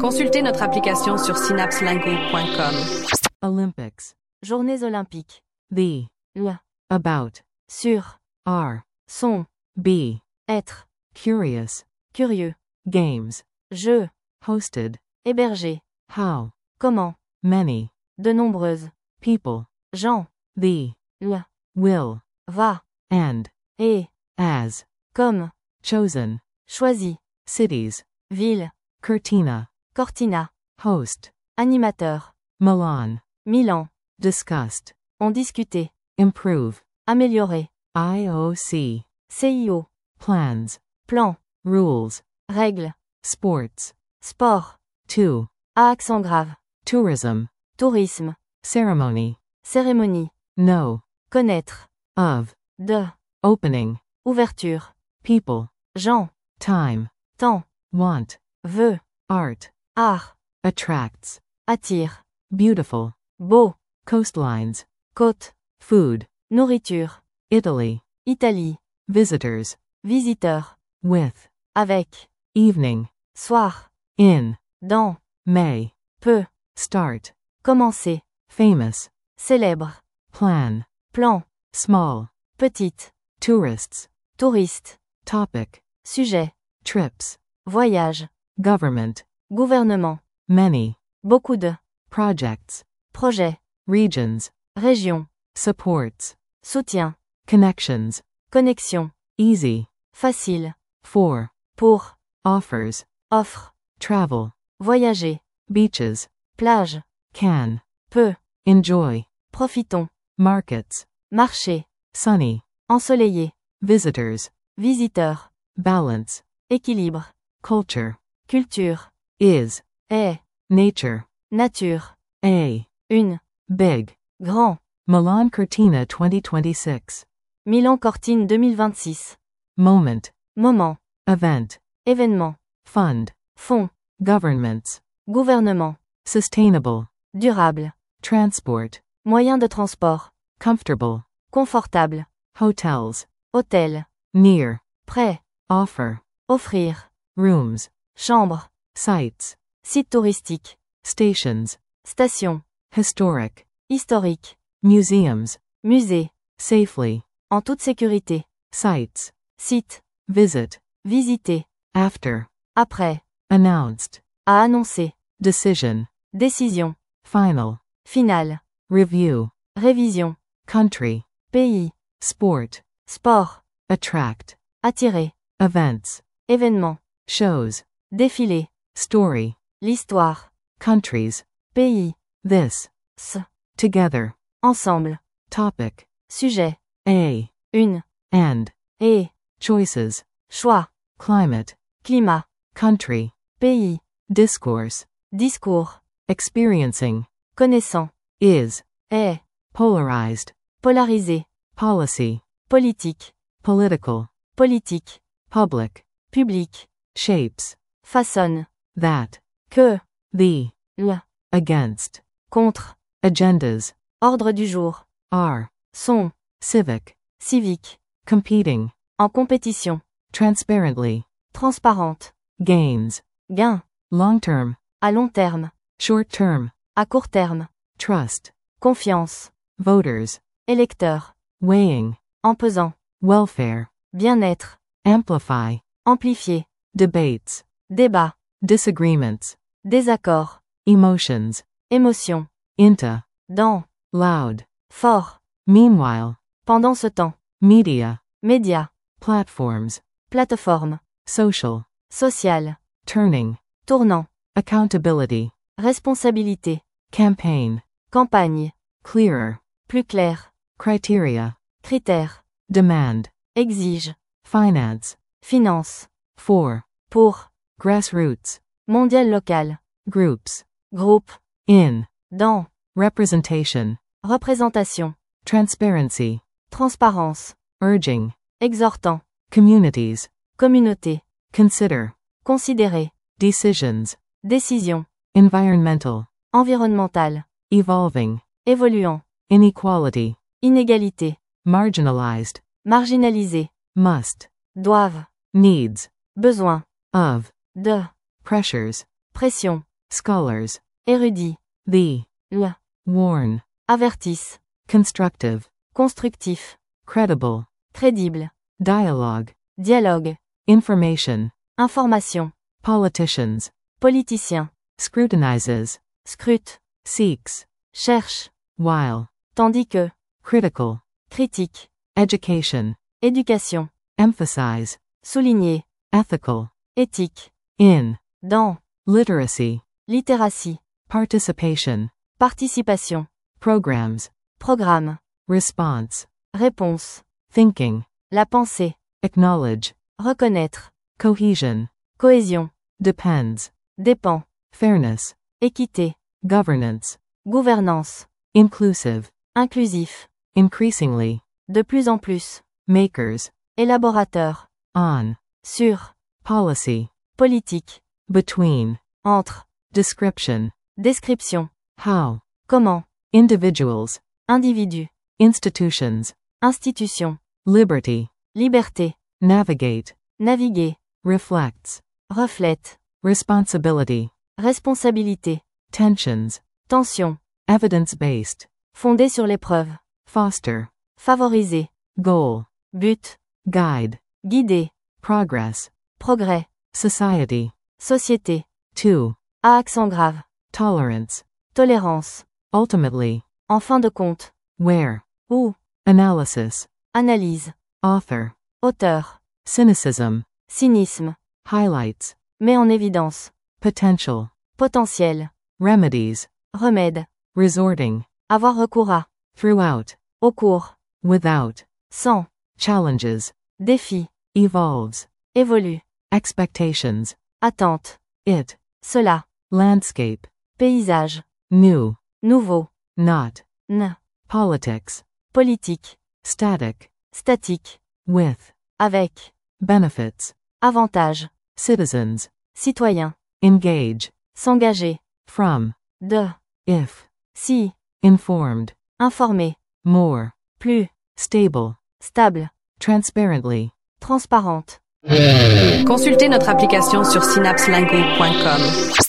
Consultez notre application sur synapselingo.com. Olympics. Journées olympiques. The. Le. About. Sur. Are. Sont. Be. Être. Curious. Curieux. Games. Jeu. Hosted. Héberger. How. Comment. Many. De nombreuses. People. Gens. The. Le. Will. Va. And. Et. As. Comme. Chosen. Choisi. Cities. Ville. Cortina. Cortina. Host. Animateur. Milan. Milan. Discussed. On discuté. Improve. Améliorer. IOC. CIO. Plans. Plan. Rules. Règles. Sports. Sport. To. À accent grave. Tourism. Tourisme. Ceremony. Cérémonie. Know. Connaître. Of. De. Opening. Ouverture. People. Gens. Time. Temps. Want. Veut. Art. Art. Attracts. Attire. Beautiful. Beau. Coastlines. Côte. Food. Nourriture. Italy. Italie. Visitors. Visiteur. With. Avec. Evening. Soir. In. Dans. May. Peu. Start. Commencer. Famous. Célèbre. Plan. Plan. Small. Petite. Tourists. Touriste. Topic. Sujet. Trips. Voyage. Government. Gouvernement. Many. Beaucoup de. Projects. Projets. Regions. Région. Supports. Soutien. Connections. Connexion. Easy. Facile. For. Pour. Offers. Offre. Travel. Voyager. Beaches. Plage. Can. Peu. Enjoy. Profitons. Markets. Marché. Sunny. Ensoleillé. Visitors. Visiteur. Balance. Équilibre. Culture. Culture. Is. Est. Nature. Nature. A. Une. Big. Grand. Milan Cortina 2026. Milan Cortine 2026. Moment. Moment. Event. Événement. Fund. Fonds. Governments. Gouvernement. Sustainable. Durable. Transport. Moyen de transport. Comfortable. Confortable. Hotels. Hôtel. Near. Prêt. Offer. Offrir. Rooms. Chambre. Sites. Site touristique. Stations. Station. Historic. Historique. Museums. Musée. Safely. En toute sécurité. Sites. Site. Visit. Visiter. After. Après. Announced. À annoncer. Decision. Décision. Final. Finale. Review. Révision. Country. Pays. Sport. Sport. Attract. Attirer. Events. Événement. Shows. Défilé. Story. L'histoire. Countries. Pays. This. Together. Ensemble. Topic. Sujet. A. Une. And. Et. Choices. Choix. Climate. Climat. Country. Pays. Discourse. Discours. Experiencing. Connaissant. Is. Est. Polarized. Polarisé. Policy. Politique. Political. Politique. Public. Public. Shapes. Façonne. That. Que. The. Le. Against. Contre. Agendas. Ordre du jour. Are. Sont. Civic. Civique. Competing. En compétition. Transparently. Transparente. Gains. Gain. Long term. À long terme. Short term. À court terme. Trust. Confiance. Voters. Électeur. Weighing. En pesant. Welfare. Bien-être. Amplify. Amplifier. Debates. Débat. Disagreements. Désaccord. Emotions. Émotion. Into. Dans. Loud. Fort. Meanwhile. Pendant ce temps. Media. Média. Platforms. Plateforme. Social. Social. Turning. Tournant. Accountability. Responsabilité. Campaign. Campagne. Clearer. Plus clair. Criteria. Critère. Demand. Exige. Finance. Finance. For. Pour. Grassroots. Mondial local. Groups. Groupe. In. Dans. Representation. Représentation. Transparency. Transparence. Urging. Exhortant. Communities. Communauté. Consider. Considérer. Decisions. Décision. Environmental. Environnemental. Evolving. Évoluant. Inequality. Inégalité. Marginalized. Marginalisé. Must. Doivent. Needs. Besoin. Of. De. Pressures. Pression. scholars, érudit, the, le, warn, avertisse, constructive, constructif, credible, crédible, dialogue, dialogue, information, information, politicians, politicien, scrutinizes, scrute, seeks, cherche, while, tandis que, critical, critique, education, éducation, emphasize, souligner, ethical, éthique, in, dans, literacy, littératie, participation, participation, programs, programme, response, réponse, thinking, la pensée, acknowledge, reconnaître, cohesion, cohésion, depends, dépend, fairness, équité, governance, gouvernance, inclusive, inclusif, increasingly, de plus en plus, makers, élaborateur, on, sur, policy, politique, between, entre, description, description, how, comment, individuals, individu, institutions, institution, liberty, liberté, navigate, naviguer, reflects, reflète, responsibility, responsabilité, tensions, tension, evidence-based, fondé sur l'épreuve, foster, favoriser, goal, but, guide, guider, progress, progrès, society, société, to, à accent grave, tolerance, tolérance, ultimately, en fin de compte, where, ou, analysis, analyse, author, auteur, cynicism, cynisme, highlights, met en évidence, potential, potentiel, remedies, remède, resorting, avoir recours à, throughout, au cours, without, sans, challenges, défi, evolves, évolue, expectations, attente, it, cela, landscape, paysage, new, nouveau, not, n, politics, politique, static, statique, with, avec, benefits, avantage, citizens, citoyen, engage, s'engager, from, de, if, si, informed, informer, more, plus, stable, stable, transparently, transparente. Consultez notre application sur synapselingo.com.